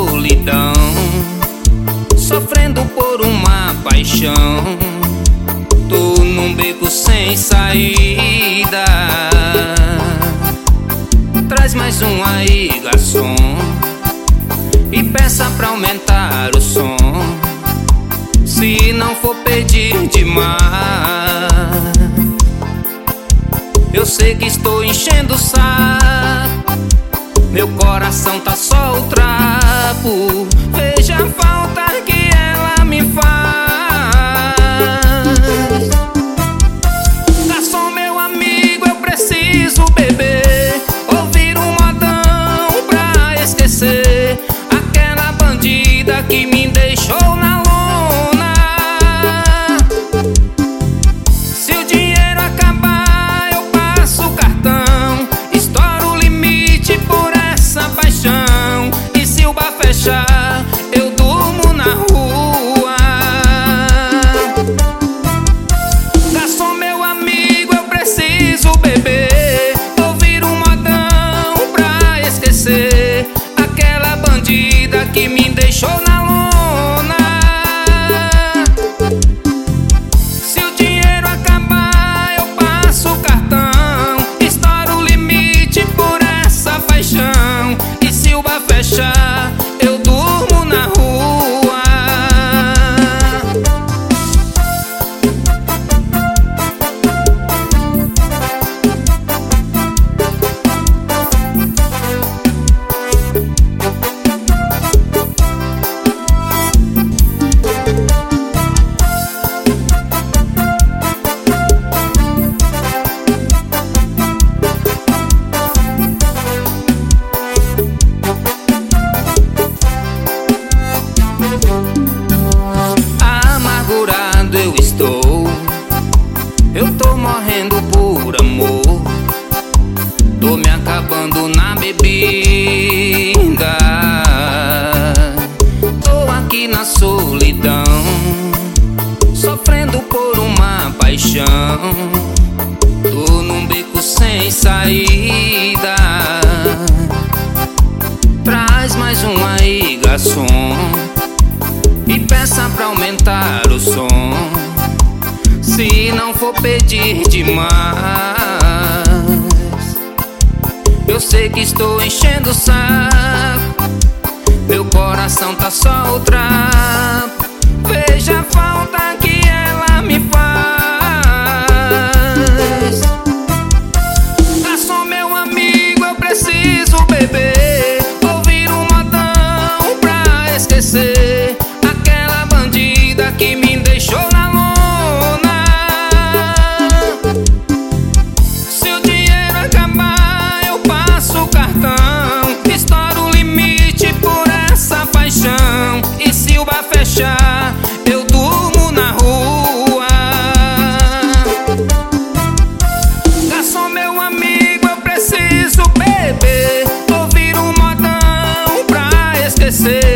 solidão, sofrendo por uma paixão. Tô num beco sem saída. Traz mais um aí, garçom, e peça pra aumentar o som. Se não for pedir demais, eu sei que estou enchendo o saco. Meu coração tá só o trapo. Veja a falta que ela me faz. Garçom, meu amigo, eu preciso beber, ouvir um modão pra esquecer aquela bandida que me deixou na lona. Se o dinheiro acabar, eu passo o cartão, estouro o limite por essa paixão. E se o bar fechar, eu durmo na rua. Garçom, meu amigo, eu preciso beber, ouvir um modão pra esquecer aquela bandida que me deixou na lona. Se o dinheiro acabar, eu passo o cartão, estouro o limite por essa paixão. E se o bar fechar, eu durmo na rua. Amargurado eu estou, eu tô morrendo por amor. Tô me acabando na bebida. Tô aqui na solidão, sofrendo por uma paixão. Tô num beco sem saída. Traz mais um aí, garçom, e peça pra aumentar o som. Se não for pedir demais, eu sei que estou enchendo o saco. Meu coração tá só o trapo. Veja a falta que ela me faz. Garçom, meu amigo, eu preciso beber, ouvir um modão pra esquecer aquela bandida que me deixou na lona. Se o dinheiro acabar, eu passo o cartão, estouro o limite por essa paixão. E se o bar fechar, eu durmo na rua. Garçom, meu amigo, eu preciso beber, ouvir um modão pra esquecer